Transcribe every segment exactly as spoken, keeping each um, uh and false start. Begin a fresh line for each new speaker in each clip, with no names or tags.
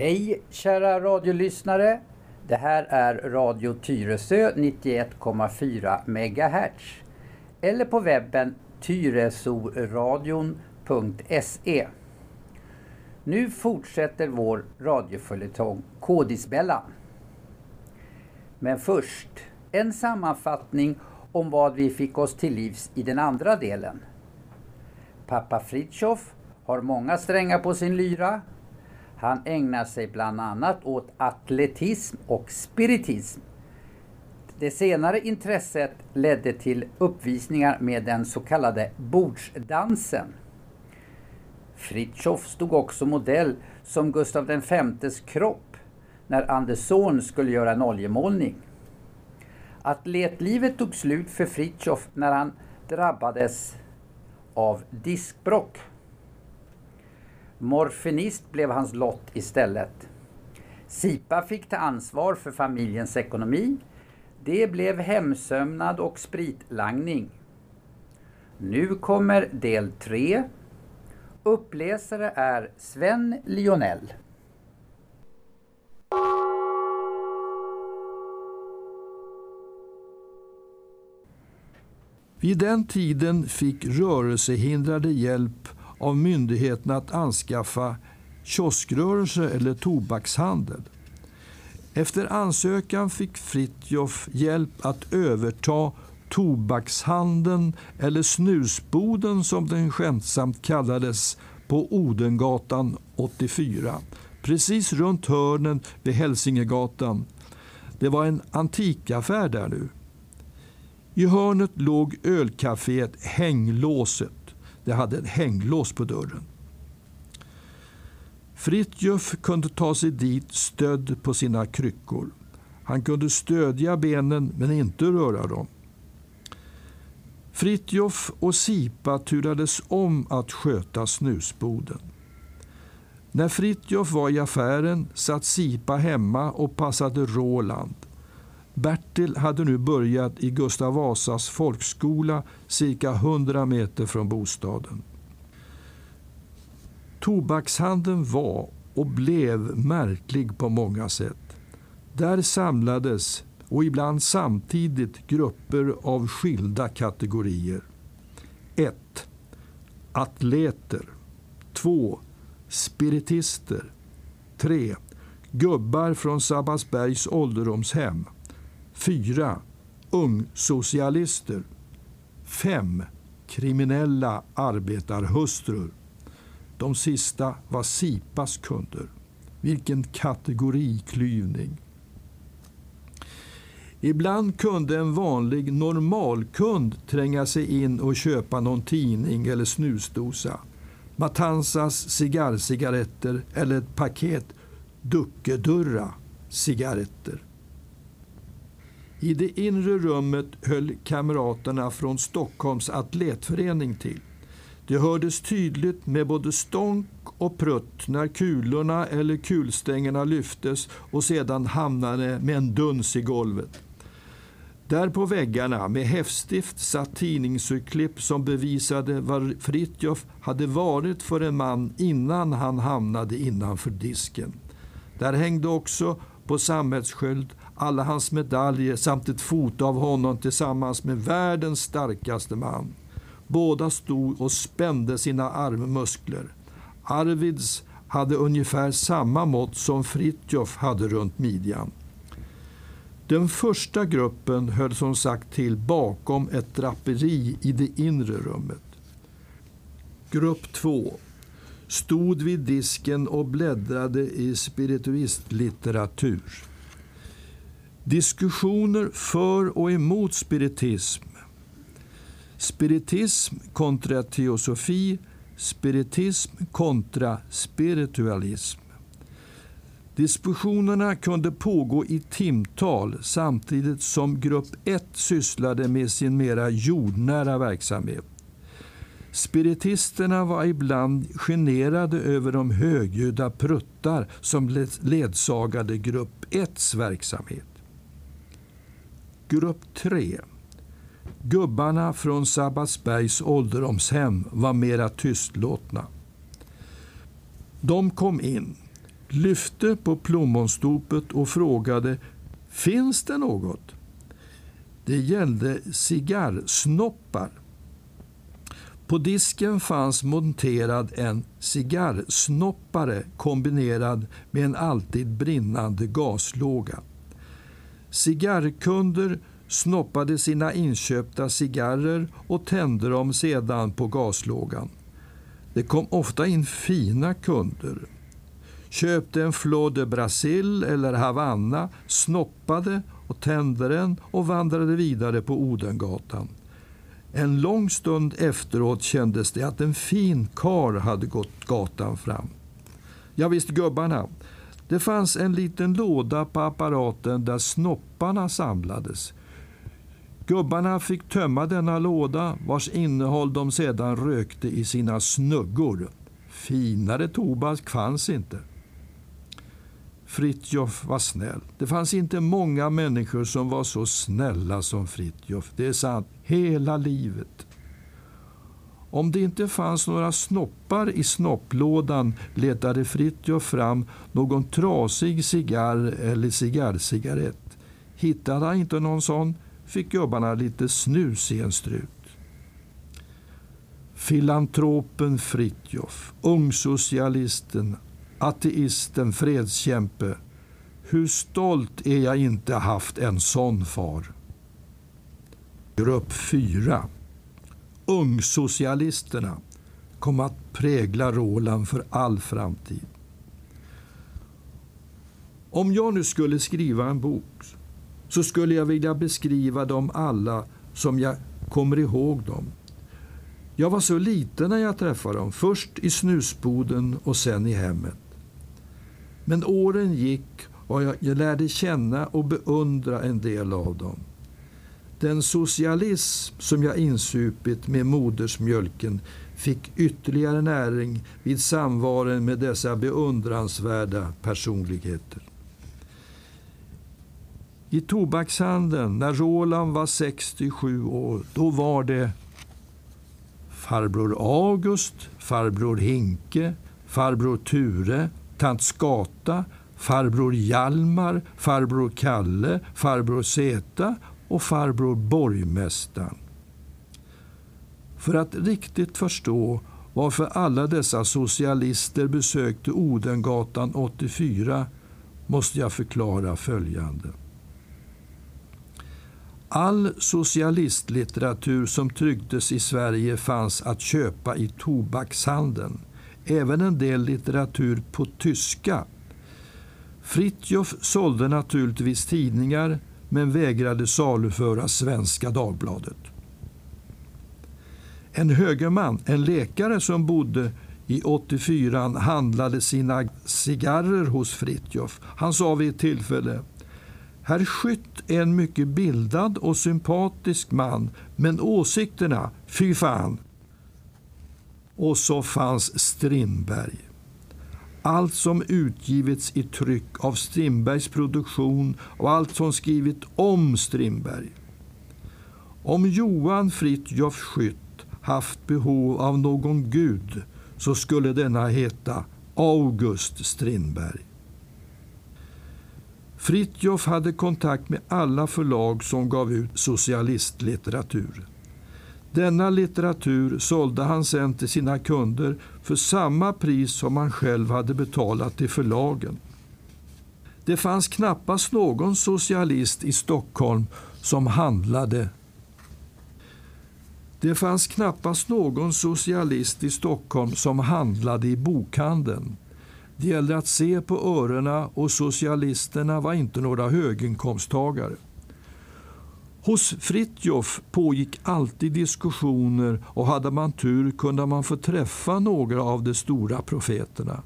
Hej kära radiolyssnare, det här är Radio Tyresö nittioett komma fyra megahertz eller på webben tyresoradion punkt se. Nu fortsätter vår radioföljetong Kodisbellan. Men först en sammanfattning om vad vi fick oss till livs i den andra delen. Pappa Fritiof har många strängar på sin lyra. Han ägnar sig bland annat åt atletism och spiritism. Det senare intresset ledde till uppvisningar med den så kallade bordsdansen. Fritiof stod också modell som Gustav den femtes kropp när Andersson skulle göra en oljemålning. Atletlivet tog slut för Fritiof när han drabbades av diskbråck. Morfinist blev hans lott istället. Sipa fick ta ansvar för familjens ekonomi. Det blev hemsömnad och spritlangning. Nu kommer del tre. Uppläsare är Sven Lionel.
Vid den tiden fick rörelsehindrade hjälp av myndigheterna att anskaffa kioskrörelse eller tobakshandel. Efter ansökan fick Fritiof hjälp att överta tobakshandeln eller snusboden som den skämtsamt kallades på Odengatan åttiofyra. Precis runt hörnen vid Hälsingegatan. Det var en antikaffär där nu. I hörnet låg ölcaféet Hänglåset. Det hade ett hänglås på dörren. Fritiof kunde ta sig dit stödd på sina kryckor. Han kunde stödja benen men inte röra dem. Fritiof och Sipa turades om att sköta snusboden. När Fritiof var i affären satt Sipa hemma och passade Roland. Bertil hade nu börjat i Gustav Vasas folkskola cirka hundra meter från bostaden. Tobakshandeln var och blev märklig på många sätt. Där samlades och ibland samtidigt grupper av skilda kategorier. ett. Atleter. två. Spiritister. tre. Gubbar från Sabbatsbergs ålderdomshem. fyra. Ungsocialister. fem. Kriminella arbetarhustrur. De sista var Sipas kunder. Vilken kategoriklyvning. Ibland kunde en vanlig normalkund tränga sig in och köpa någon tidning eller snusdosa. Matanzas cigarrcigaretter eller ett paket Duckedurra cigaretter. I det inre rummet höll kamraterna från Stockholms atletförening till. Det hördes tydligt med både stånk och prutt när kulorna eller kulstängerna lyftes och sedan hamnade med en duns i golvet. Där på väggarna med häftstift satt tidningsurklipp som bevisade vad Fritiof hade varit för en man innan han hamnade innanför disken. Där hängde också på sammetssköld alla hans medaljer samt ett foto av honom tillsammans med världens starkaste man. Båda stod och spände sina armmuskler. Arvids hade ungefär samma mått som Fritiof hade runt midjan. Den första gruppen höll som sagt till bakom ett draperi i det inre rummet. Grupp två stod vid disken och bläddrade i spirituistlitteratur. Diskussioner för och emot spiritism. Spiritism kontra teosofi, spiritism kontra spiritualism. Diskussionerna kunde pågå i timtal samtidigt som grupp ett sysslade med sin mera jordnära verksamhet. Spiritisterna var ibland generade över de högljudda pruttar som ledsagade grupp etts verksamhet. Grupp tre. Gubbarna från Sabbatsbergs ålderdomshem var mera tystlåtna. De kom in, lyfte på plommonstopet och frågade: finns det något? Det gällde cigarrsnoppar. På disken fanns monterad en cigarrsnoppare kombinerad med en alltid brinnande gaslåga. Cigarrkunder snoppade sina inköpta cigarrer och tände dem sedan på gaslågan. Det kom ofta in fina kunder. Köpte en Flor de Brasil eller Havanna, snoppade och tände den och vandrade vidare på Odengatan. En lång stund efteråt kändes det att en fin kar hade gått gatan fram. Ja visst, gubbarna. Det fanns en liten låda på apparaten där snopparna samlades. Gubbarna fick tömma denna låda, vars innehåll de sedan rökte i sina snuggor. Finare tobak fanns inte. Fritjof var snäll. Det fanns inte många människor som var så snälla som Fritjof. Det är sant, hela livet. Om det inte fanns några snoppar i snopplådan letade Fritjof fram någon trasig cigarr eller cigarrcigarett. Hittade han inte någon sån fick gubbarna lite snus i en strut. Filantropen Fritjof, ungsocialisten, ateisten, fredskämpe. Hur stolt är jag inte haft en sån far. Grupp fyra. Ungsocialisterna kom att prägla Roland för all framtid. Om jag nu skulle skriva en bok så skulle jag vilja beskriva dem alla som jag kommer ihåg dem. Jag var så liten när jag träffade dem, först i snusboden och sen i hemmet. Men åren gick och jag, jag lärde känna och beundra en del av dem. Den socialism som jag insupit med modersmjölken fick ytterligare näring vid samvaron med dessa beundransvärda personligheter. I tobakshandeln, när Roland var sextiosju år, då var det farbror August, farbror Hinke, farbror Ture, tant Skata, farbror Hjalmar, farbror Kalle, farbror Zeta och farbror Borgmästaren. För att riktigt förstå varför alla dessa socialister besökte Odengatan åttiofyra måste jag förklara följande. All socialistlitteratur som trycktes i Sverige fanns att köpa i tobakshandeln. Även en del litteratur på tyska. Fritjof sålde naturligtvis tidningar men vägrade saluföra Svenska Dagbladet. En högerman, en läkare som bodde i åttiofyra, handlade sina cigarrer hos Fritjof. Han sa vid ett tillfälle: Herr Skytt är en mycket bildad och sympatisk man, men åsikterna, fy fan. Och så fanns Strindberg. Allt som utgivits i tryck av Strindbergs produktion och allt som skrivit om Strindberg. Om Johan Fritjof Skytt haft behov av någon gud så skulle denna heta August Strindberg. Fritjof hade kontakt med alla förlag som gav ut socialistlitteratur. Denna litteratur sålde han sedan till sina kunder för samma pris som han själv hade betalat till förlagen. Det fanns knappast någon socialist i Stockholm som handlade. Det fanns knappast någon socialist i Stockholm som handlade i bokhandeln. Det gällde att se på öronen och socialisterna var inte några höginkomsttagare. Hos Fritjof pågick alltid diskussioner och hade man tur kunde man få träffa några av de stora profeterna.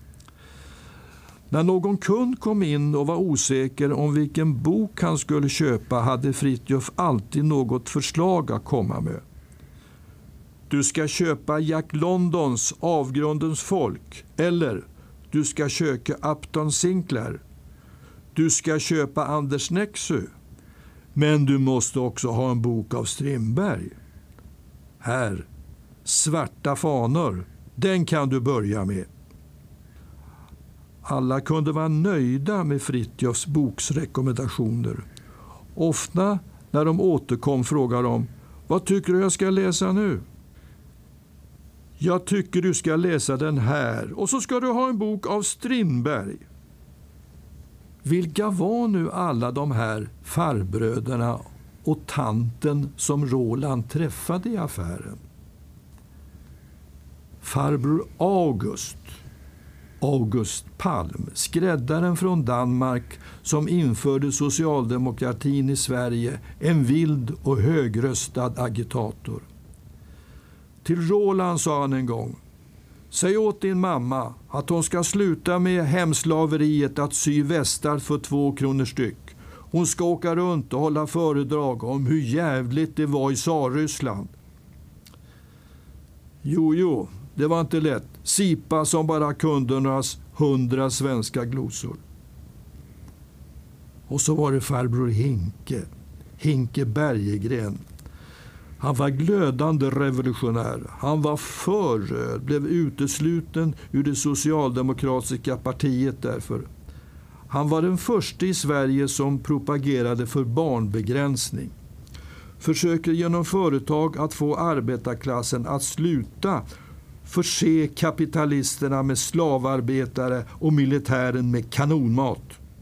När någon kund kom in och var osäker om vilken bok han skulle köpa hade Fritjof alltid något förslag att komma med. Du ska köpa Jack Londons Avgrundens folk, eller du ska köpa Upton Sinclair. Du ska köpa Anders Nexö. Men du måste också ha en bok av Strindberg. Här, Svarta fanor, den kan du börja med. Alla kunde vara nöjda med Fritjofs boksrekommendationer. Ofta när de återkom frågade de: vad tycker du jag ska läsa nu? Jag tycker du ska läsa den här, och så ska du ha en bok av Strindberg. Vilka var nu alla de här farbröderna och tanten som Roland träffade i affären? Farbror August, August Palm, skräddaren från Danmark som införde socialdemokratin i Sverige, en vild och högröstad agitator. Till Roland sa han en gång: säg åt din mamma att hon ska sluta med hemslaveriet att sy västar för två kronor styck. Hon ska åka runt och hålla föredrag om hur jävligt det var i Tsarryssland. Jo, jo, det var inte lätt. Sipa som bara kunde några hundra svenska glosor. Och så var det farbror Hinke, Hinke Bergegren. Han var glödande revolutionär. Han var för röd, blev utesluten ur det socialdemokratiska partiet därför. Han var den första i Sverige som propagerade för barnbegränsning. Försöker genom företag att få arbetarklassen att sluta förse kapitalisterna med slavarbetare och militären med kanonmat.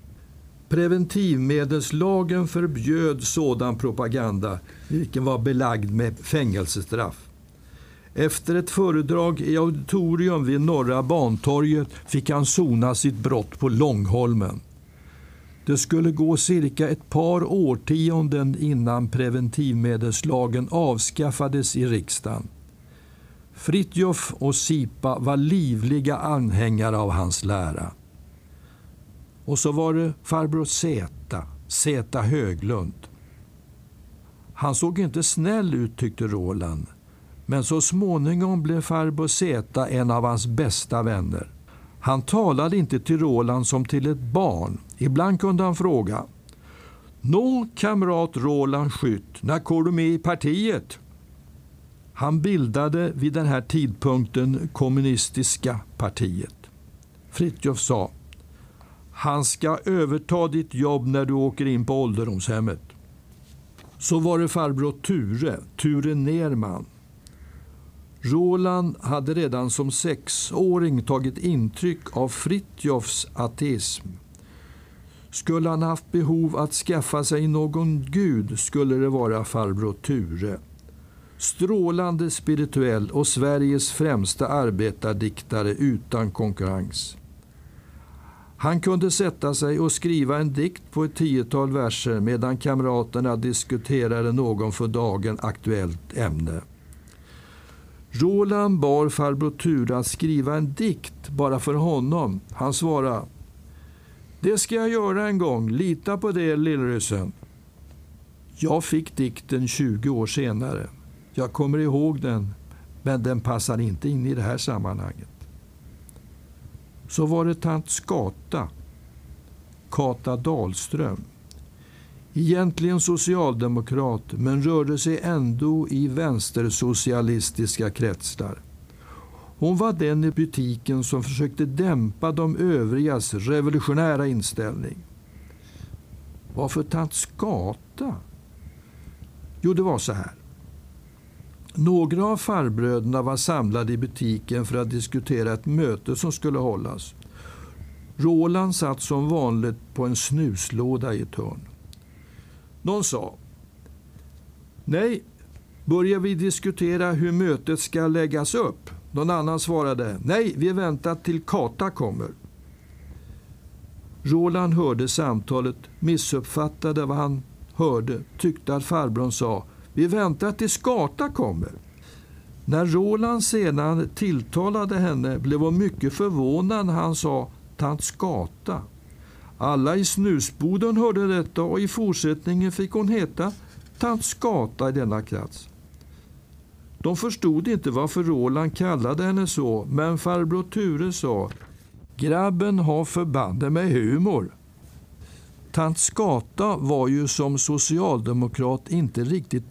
Preventivmedelslagen förbjöd sådan propaganda, vilken var belagd med fängelsestraff. Efter ett föredrag i auditorium vid Norra Bantorget fick han sona sitt brott på Långholmen. Det skulle gå cirka ett par årtionden innan preventivmedelslagen avskaffades i riksdagen. Fritjof och Sipa var livliga anhängare av hans lära. Och så var det farbror Zäta, Zäta Höglund. Han såg inte snäll ut, tyckte Roland. Men så småningom blev farbror Zäta en av hans bästa vänner. Han talade inte till Roland som till ett barn. Ibland kunde han fråga: nå, kamrat Roland Skytt, när kom du med i partiet? Han bildade vid den här tidpunkten kommunistiska partiet. Fritjof sa: han ska överta ditt jobb när du åker in på ålderdomshemmet. Så var det farbror Ture, Ture Nerman. Roland hade redan som sexåring tagit intryck av Fritjofs ateism. Skulle han haft behov att skaffa sig någon gud skulle det vara farbror Ture. Strålande spirituell och Sveriges främsta arbetardiktare utan konkurrens. Han kunde sätta sig och skriva en dikt på ett tiotal verser medan kamraterna diskuterade någon för dagen aktuellt ämne. Roland bar farbror Ture att skriva en dikt bara för honom. Han svarade: det ska jag göra en gång, lita på det, lillryssen. Jag fick dikten tjugo år senare. Jag kommer ihåg den, men den passar inte in i det här sammanhanget. Så var det tant Skata, Kata Dahlström. Egentligen socialdemokrat, men rörde sig ändå i vänstersocialistiska kretsar. Hon var den i butiken som försökte dämpa de övrigas revolutionära inställning. Varför tant Skata? Jo, det var så här. Några av farbröderna var samlade i butiken för att diskutera ett möte som skulle hållas. Roland satt som vanligt på en snuslåda i ett hörn. Någon sa: nej, börjar vi diskutera hur mötet ska läggas upp? Någon annan svarade: nej, vi väntar till Kata kommer. Roland hörde samtalet, missuppfattade vad han hörde, tyckte att farbrorn sa: vi väntar till Skata kommer. När Roland sedan tilltalade henne blev hon mycket förvånad när han sa tant Skata. Alla i snusboden hörde detta och i fortsättningen fick hon heta tant Skata i denna krets. De förstod inte varför Roland kallade henne så, men farbror Ture sa: grabben har förbanne med humor. Tant Skata var ju som socialdemokrat inte riktigt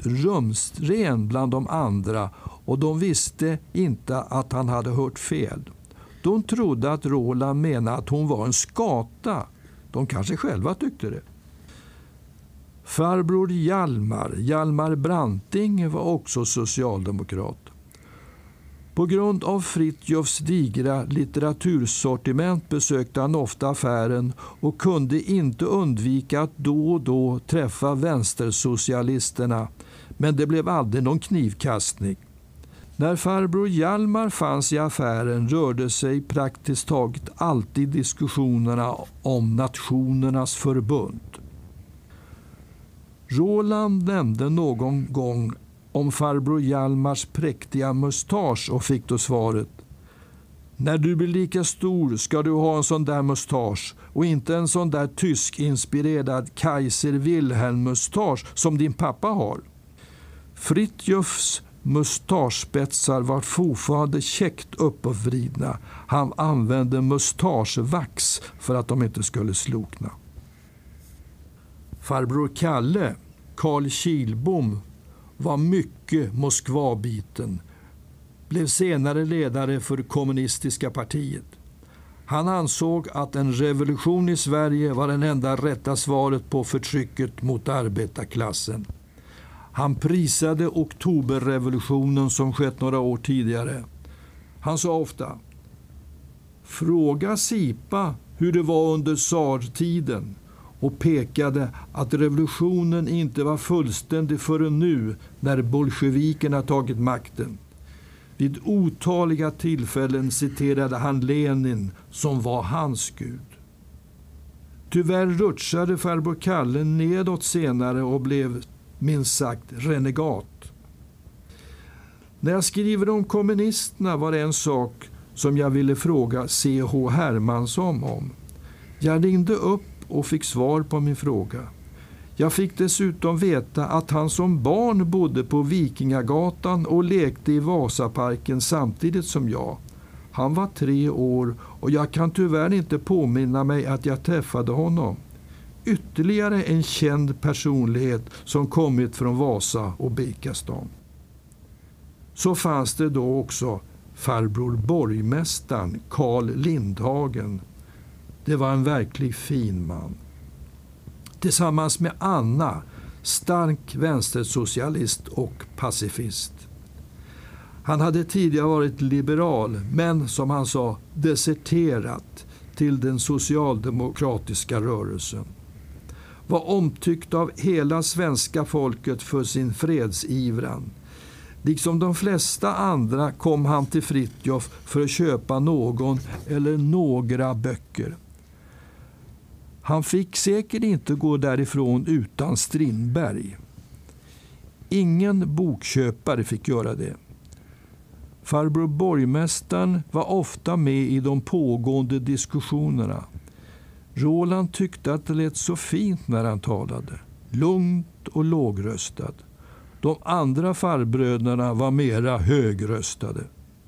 rumsren bland de andra och de visste inte att han hade hört fel. De trodde att Roland menade att hon var en skata. De kanske själva tyckte det. Farbror Hjalmar, Hjalmar Branting, var också socialdemokrat. På grund av Fritjofs digra litteratursortiment besökte han ofta affären och kunde inte undvika att då och då träffa vänstersocialisterna, men det blev aldrig någon knivkastning. När farbror Hjalmar fanns i affären rörde sig praktiskt taget alltid diskussionerna om Nationernas förbund. Roland nämnde någon gång om farbror Hjalmars präktiga mustasch och fick då svaret: när du blir lika stor ska du ha en sån där mustasch och inte en sån där tysk-inspirerad Kaiser Wilhelm-mustasch som din pappa har. Fritjofs mustaschspetsar var fortfarande käckt uppvridna. Han använde mustaschvax för att de inte skulle slokna. Farbror Kalle, Carl Kilbom, var mycket Moskvabiten. Blev senare ledare för kommunistiska partiet. Han ansåg att en revolution i Sverige var den enda rätta svaret på förtrycket mot arbetarklassen. Han prisade oktoberrevolutionen som skett några år tidigare. Han sa ofta: fråga Sipa hur det var under tsartiden, och pekade att revolutionen inte var fullständig förrän nu när bolsjevikerna tagit makten. Vid otaliga tillfällen citerade han Lenin som var hans gud. Tyvärr rutschade farbror Kalle nedåt senare och blev minst sagt renegat. När jag skriver om kommunisterna var det en sak som jag ville fråga C H Hermansson om. Jag ringde upp och fick svar på min fråga. Jag fick dessutom veta att han som barn bodde på Vikingagatan och lekte i Vasaparken samtidigt som jag. Han var tre år och jag kan tyvärr inte påminna mig att jag träffade honom. Ytterligare en känd personlighet som kommit från Vasa och Birkastan. Så fanns det då också farbror borgmästaren Carl Lindhagen. Det var en verklig fin man. Tillsammans med Anna, stark vänstersocialist och pacifist. Han hade tidigare varit liberal, men som han sa, deserterat till den socialdemokratiska rörelsen. Var omtyckt av hela svenska folket för sin fredsivran. Liksom de flesta andra kom han till Fritjof för att köpa någon eller några böcker. Han fick säkert inte gå därifrån utan Strindberg. Ingen bokköpare fick göra det. Farbror borgmästaren var ofta med i de pågående diskussionerna. Roland tyckte att det lät så fint när han talade. Lugnt och lågröstad. De andra farbröderna var mera högröstade.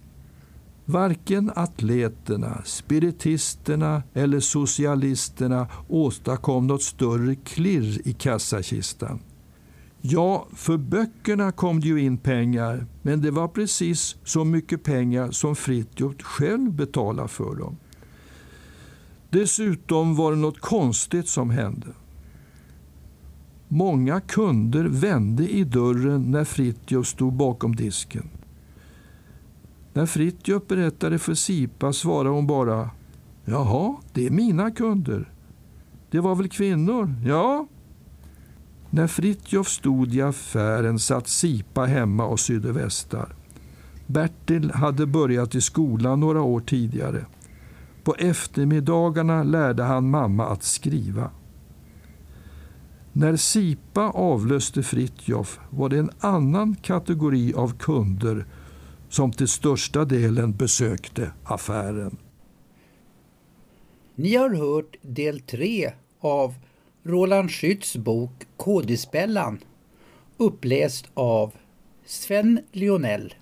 Varken atleterna, spiritisterna eller socialisterna åstadkom något större klirr i kassakistan. Ja, för böckerna kom det ju in pengar, men det var precis så mycket pengar som Fritjof själv betalade för dem. Dessutom var det något konstigt som hände. Många kunder vände i dörren när Fritjof stod bakom disken. När Fritjof berättade för Sipa svarade hon bara: jaha, det är mina kunder. Det var väl kvinnor? Ja. När Fritjof stod i affären satt Sipa hemma och sydde västar. Bertil hade börjat i skolan några år tidigare. På eftermiddagarna lärde han mamma att skriva. När Sipa avlöste Fritjof var det en annan kategori av kunder som till största delen besökte affären.
Ni har hört del tre av Roland Schütz bok Kådespellan, uppläst av Sven Lionell.